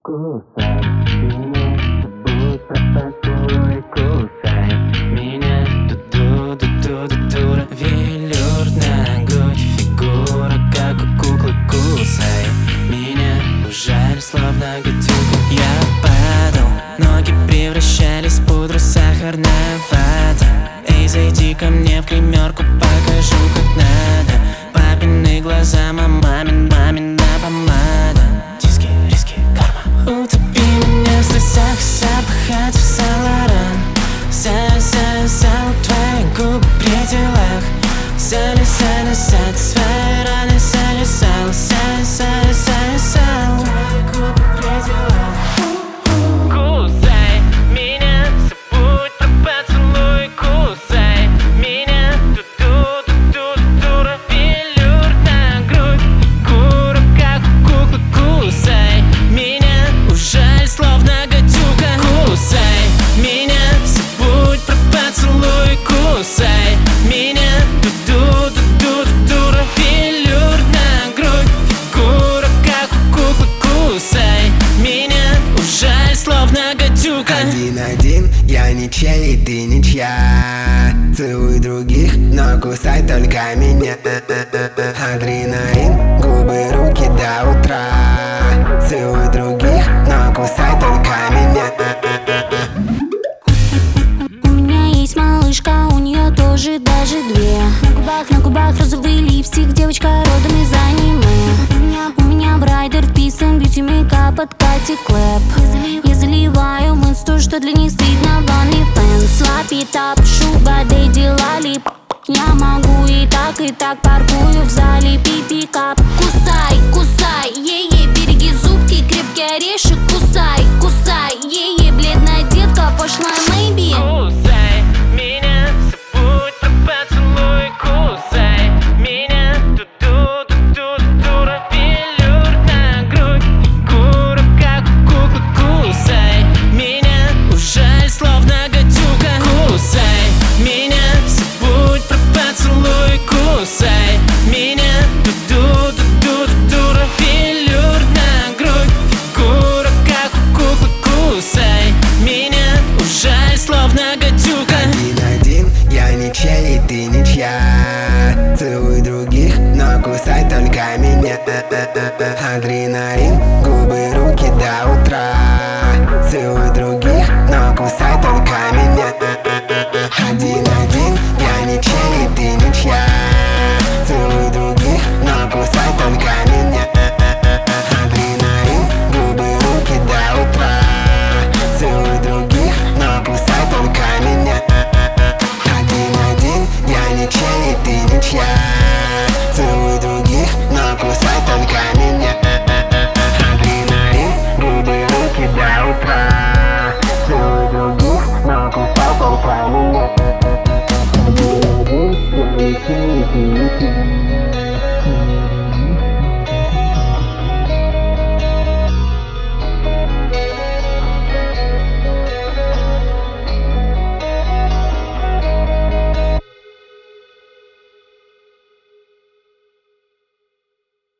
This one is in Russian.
Кусай меня, будь поцелуй, кусай меня. Ду-ду-ду-ду-ду-ду, велюр на грудь, фигура как у куклы. Кусай меня, жаль, словно гадюка. Я падал, ноги превращались в пудру, сахарная вата. Эй, зайди ко мне в гримерку, покажу как надо. Папины глаза, мамина помада. Диски, риски, карма. Утопи меня в слезах, запахать в Сан-Лоран. Сал, твои губы при делах. Салисать свои раны, сал. Твои губы при делах. Кусай меня, забудь про поцелуй. Кусай меня, ду-ду-ду-ду-дура, велюр на грудь, фигура как у куклы. Кусай меня, ужаль, словно гадюка. Кусай меня, забудь про поцелуй. Кусай меня, ду-ду-ду-ду-дура, велюр на грудь, фигура как у куклы. Кусай меня, ужаль, словно гадюка. 1-1, я ничей, и ты ничья. Целуй других, но кусай только меня. Адреналин, губы, руки до утра. Целуй других, но кусай только меня. У меня есть малышка, у нее тоже даже две. На губах розовый липстик, девочка родом из аниме. У меня брайдер вписан, бьюти мейкап от Кати Клэп. Я заливаю в инсту, что для них стыдно в OnlyFans. Лапитап, шуга, дэдди, лалип. Я могу и так паркую в зале. Пипи-кап, кусай, е-е, береги зубки, крепкий орешек. Кусай, е-е, бледная детка, пошлая maybe. Кусай меня, забудь про поцелуй. Кусай меня, ду-ду-ду-ду-дура, велюр на грудь, фигура как у куклы. Кусай меня, ужаль, словно гадюка. Кусай меня, забудь про поцелуй. Кусай меня, ду-ду-ду-ду-дура, велюр на грудь, фигура как у куклы. Кусай меня, ужаль, словно гадюка. 1-1, я ничей, и ты ничья. Целуй других, но кусай только меня. Адреналин, губы.